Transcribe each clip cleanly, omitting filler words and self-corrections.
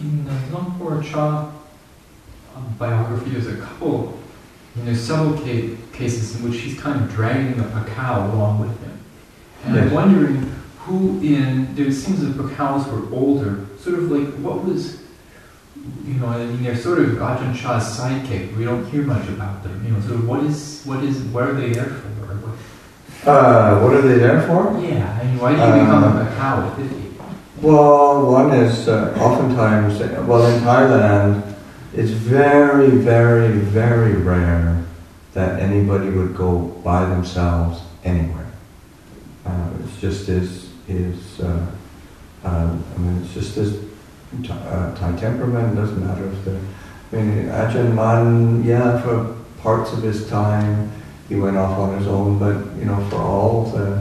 in the Lumpur Cha biography, there's a couple, there's several cases in which he's kind of dragging the Pakao along with him. And yes. I'm wondering there seems that Pakaos were older, sort of like, what was, they're sort of Ajahn Chah's sidekick. We don't hear much about them, sort of what are they there for? What are they there for? Yeah, why do you become a Pakao at 50? Well, one is oftentimes, in Thailand, it's very, very, very rare that anybody would go by themselves anywhere. It's just it's just this Thai temperament. It doesn't matter if Ajahn Mun, for parts of his time, he went off on his own, but for all the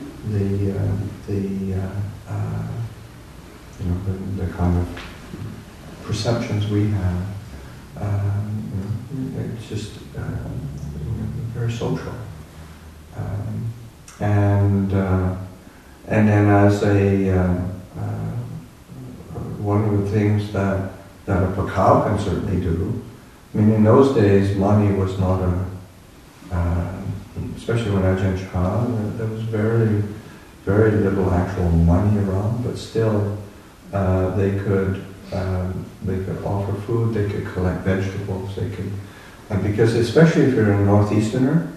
kind of perceptions we have, it's just very social, and then as one of the things that a Pakao can certainly do. In those days, money was not especially when Ajahn Chah, there was very, very little actual money around, but still they could offer food, they could collect vegetables, and because especially if you're a northeasterner,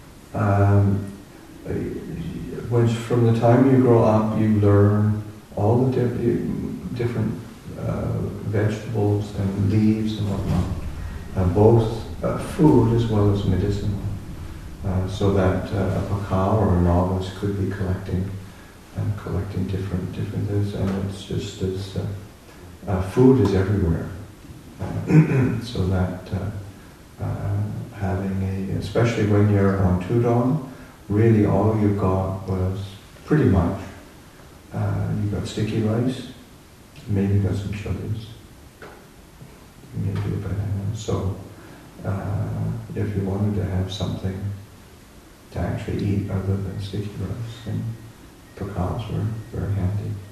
from the time you grow up, you learn all the different vegetables and leaves and whatnot, both food as well as medicinal. So that a Pakao or a novice could be collecting different things, and it's just food is everywhere. So that especially when you're on Tudong, really all you got was pretty much you got sticky rice, maybe got some chilies, maybe a banana. So if you wanted to have something to actually eat other than sticky rice, and Pakaos were very handy.